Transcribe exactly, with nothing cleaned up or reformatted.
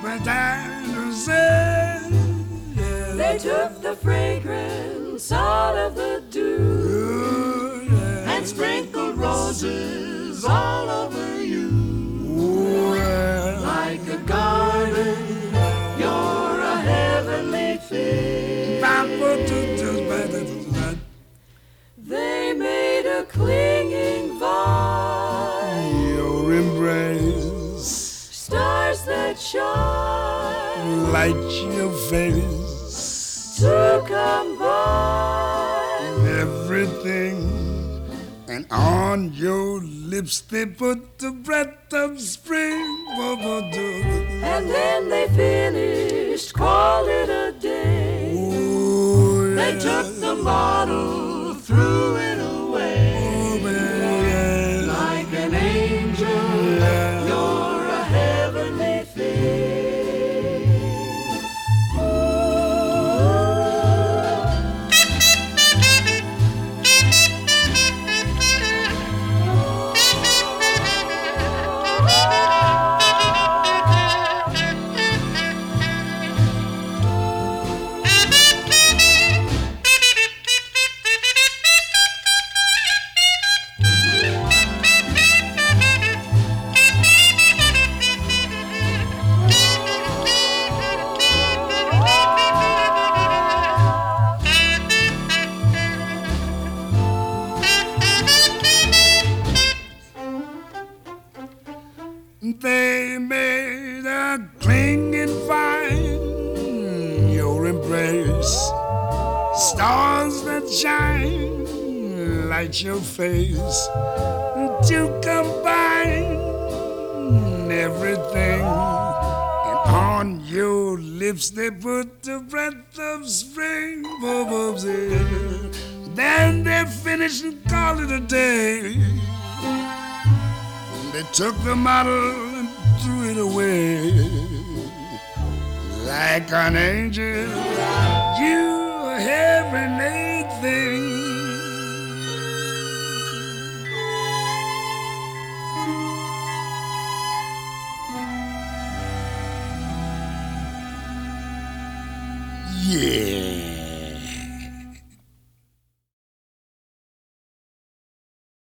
They took the fragrance out of the dew and sprinkled roses all over you. Like a garden, you're a heavenly thing. They made a clinging vine, your embrace, stars that shine, light your face, to combine everything. And on your lips they put the breath of spring. And then they finished, called it a day. Ooh, yeah. They took the bottle, threw it away. Oh, man, yeah. Like an angel, Yeah. you're a heavenly thing. They made a clinging vine, your embrace, stars that shine, light your face, to combine everything. And on your lips they put the breath of spring. Then they finished and called it a day. They took the model and threw it away. Like an angel, you heavenly thing. Yeah.